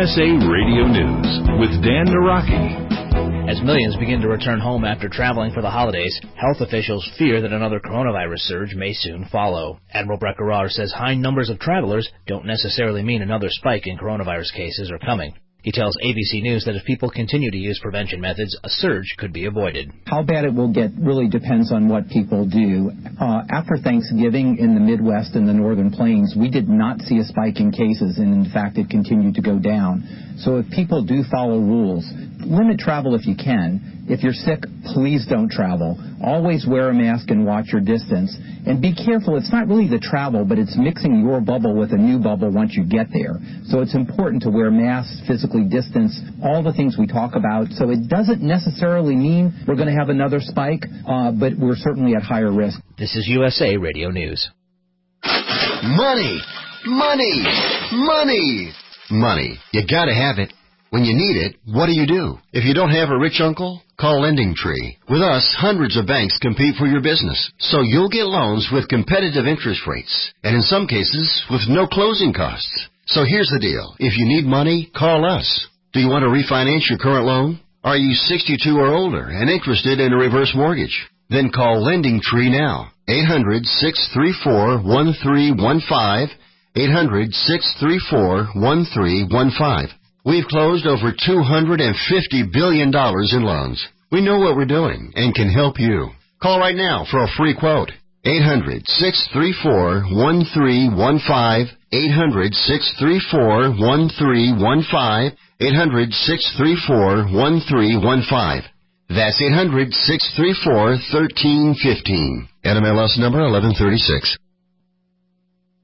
USA Radio News with Dan Naraki. As millions begin to return home after traveling for the holidays, health officials fear that another coronavirus surge may soon follow. Admiral Brett Giroir says high numbers of travelers don't necessarily mean another spike in coronavirus cases are coming. He tells ABC News that if people continue to use prevention methods, a surge could be avoided. How bad it will get really depends on what people do. After Thanksgiving in the Midwest and the Northern Plains, we did not see a spike in cases, and in fact it continued to go down. So if people do follow rules, limit travel if you can. If you're sick, please don't travel. Always wear a mask and watch your distance. And be careful, it's not really the travel, but it's mixing your bubble with a new bubble once you get there. So it's important to wear masks, physically distance, all the things we talk about. So it doesn't necessarily mean we're going to have another spike, but we're certainly at higher risk. This is USA Radio News. Money! Money! Money! Money. You gotta have it. When you need it, what do? If you don't have a rich uncle, call LendingTree. With us, hundreds of banks compete for your business, so you'll get loans with competitive interest rates, and in some cases, with no closing costs. So here's the deal. If you need money, call us. Do you want to refinance your current loan? Are you 62 or older and interested in a reverse mortgage? Then call LendingTree now. 800-634-1315. 800-634-1315. We've closed over $250 billion in loans. We know what we're doing and can help you. Call right now for a free quote. 800-634-1315. 800-634-1315. 800-634-1315. That's 800-634-1315. NMLS number 1136.